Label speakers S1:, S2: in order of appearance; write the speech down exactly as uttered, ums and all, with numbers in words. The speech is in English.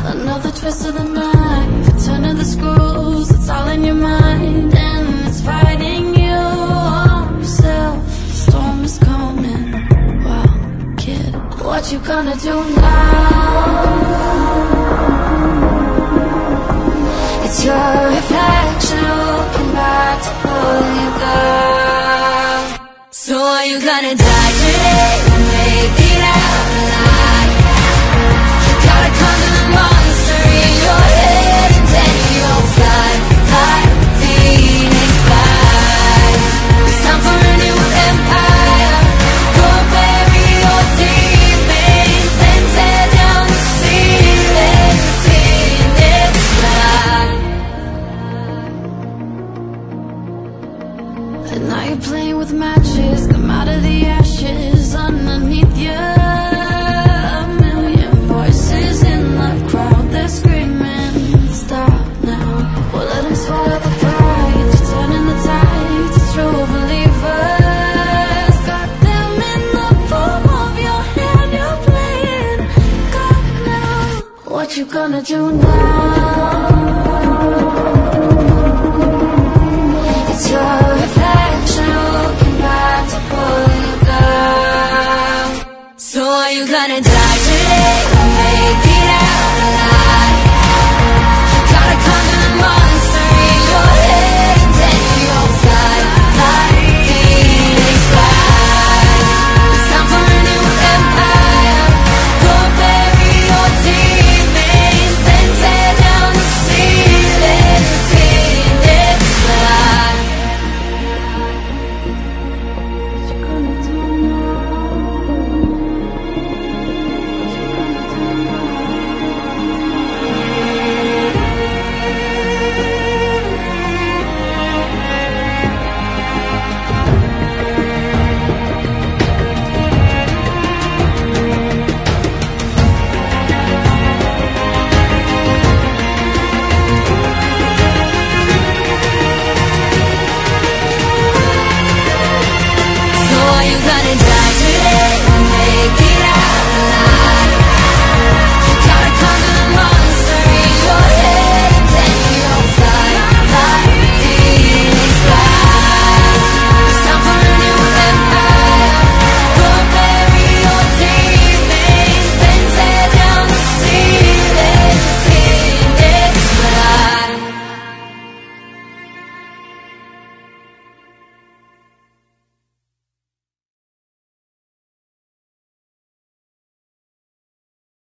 S1: Another twist of the knife, turning the screws, it's all in your mind, and it's fighting you on yourself. The storm is coming, well, kid, what you gonna do now? It's your reflection looking back to pull you down. So are you gonna die today or make it out alive? You gotta conquer the monster in your head, and then you'll fly, fly, Phoenix fly. It's time for a new empire. Go bury your demons and tear down the ceiling, Phoenix fly. And now you're playing with matches, come out of the ashes underneath you. A million voices in the crowd, they're screaming, stop now. Well, let them swallow the pride, you're turning the tide to true believers. Got them in the palm of your hand, you're playing God now. What you gonna do now? It's your reflection looking back to pull you down. So are you gonna die today